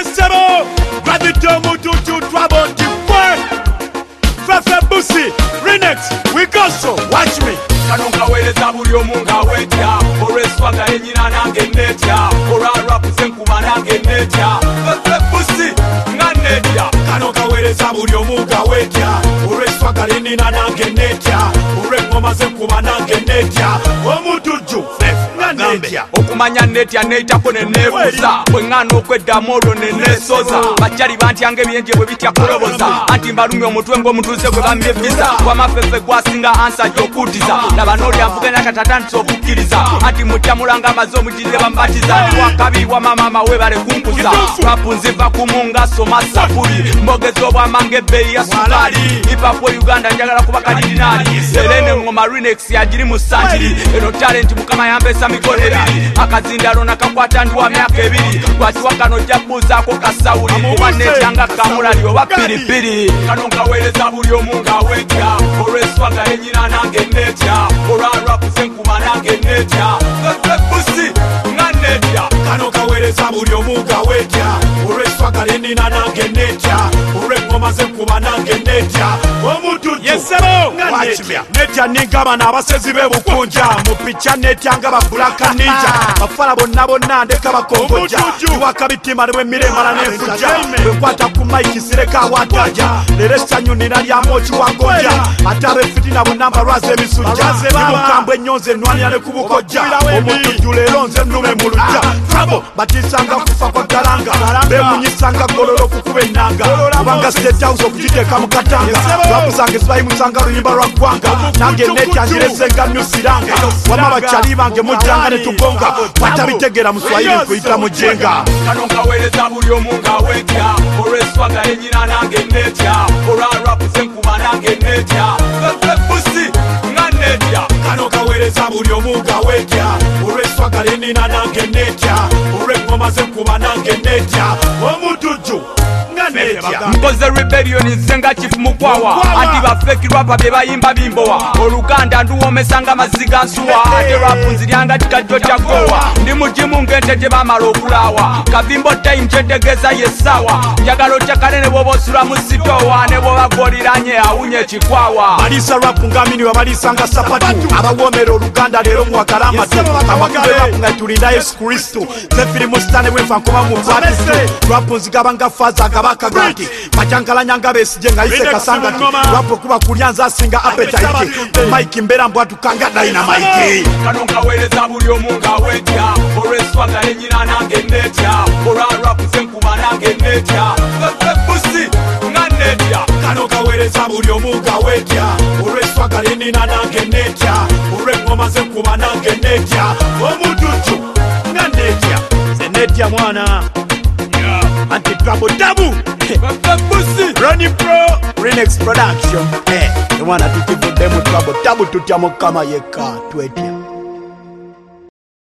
Yesero, Gravito Mututu Twabonti Fefe Busi, Renex, we go so, watch me. Kanonga weleza buli omu nga wetya olw'enswaga enyina nange netya olwarapu zenkuba nange netya Fefe Busi nga netya. Kanonga weleza buli omu nga wetya olw'enswaga enyina nange netya olw'engoma zenkuba nange netya Omutujju nga netya. Okumanya netya neyitako neneebuuza bwe ŋŋaana okweddamu olwo neneesoza bajjali bantyanga ebyenje bwe bitya kuloboza anti mbalumya omutwe ng'omutuuze gwe bamyevisa wamafefe gwasinga ansa gy'okuddiza laba n'olyanvuga nakatatandisa okukkiriza anti mutyamulanga amaze omugize bamubatiza ndi wakabi wa mamama webale kunkuza rapu nziva kumu nga soma sapuli mbogeza obwamanga ebbeeyi ya sukaali hipapu uganda njagala kuba kalirinaali era eno engoma Renex yagiri mu santiri eno talenti mukama yambesa mikono ebiri akazindalo nakakwata ndi wa myaka ebiri lwakiwa kano ojja kubuuzaako kasawuli kuba netyanga kamulali oba piripiri. Kano nga weereza buli omu nga wetya olw'enswaga enyina nange netya olwa rapu zenkuba nange netya Fefe Busi nga netya. Kano kaweereza buli omu nga wetya olw'enswaga enyina nange netya olw'engoma zenkuba nange netya Omutujju Yesero nga netya. Netya ninga abana abasezi b'ebukunja mu picca netya nga babulaka ninja bafala bonna bonna ndeka bakongojja tiwakabitima ne bw'emiremala n'enfujja bwenkwata ku mayiki sireka awataja leero essanyu nina lyamu okiwangojja ate ab'efitina bonna mbalwaza emisujja nimukambwe ennyonza ennwanira ne ku bukojja Omutujju leero nze nnume mu lujja abo batisanga kufa kwa galanga bemunyisanga gololo okukuba ennanga kubanga State House okugiteeka mu katanga rapu zange zibayimusanga luyimba lwa ggwanga nange netya ngiresenga nyusiranga wama bakyali bange mujjanga ne tugonga batabitegeera mu Swahili nkuyita mujenga. Kano nga weereza buli omu nga wetya olw'enswaga enyina nange netya olwa rapu zenkuba nange netya Fefe Busi nga netya. Kano kaweereza buli omu nga wetya olw'enswaga enyina nange netya olw'engoma zenkuba nange netya Omutujju nga netya. Mpoze rebellion nsenga chifu mukwawa anti bafeki rapa be bayimba bimbowa oluganda nduwomesanga maziga nsuwa ate rapu nziryanga kikajjo kya gowa ndi mugimu ngente gye bamala okulaawa kavimbo time kyetegeeza yesawa njagala okyakale ne bwoba osula mu sitowa ne bwoba gwoliranye awunye ekikwawa baliisa rapu ng'amini babaliisanga sapatu abawoomera oluganda leero muwagala amatu amakube rapu nga tulina Yesu Kristo ze firimu sitane bwenfa nkoba mu bwatisi rapu nzigaba nga faaza agabaka gati majangalanya nga beesije nga yise kasangati rapu kuba kulya nze asinga appetite mike mbeera mbwatukanga dynamite. Kano nga weereza buli omu nga wetya olw'enswaga enyina nange netya olwa rapu zenkuba nange netya Fefe Busi nga netya. Kano kaweereza buli omu nga wetya olw'enswaga enyina nange netya olw'engoma zenkuba nange netya Omutujju nga netya. Nze netya mwana anti trouble tabu Fefe Busi Ronnie Pro Renex Production the one atukivuddemu trouble tabu tutya mukama yekka twetya.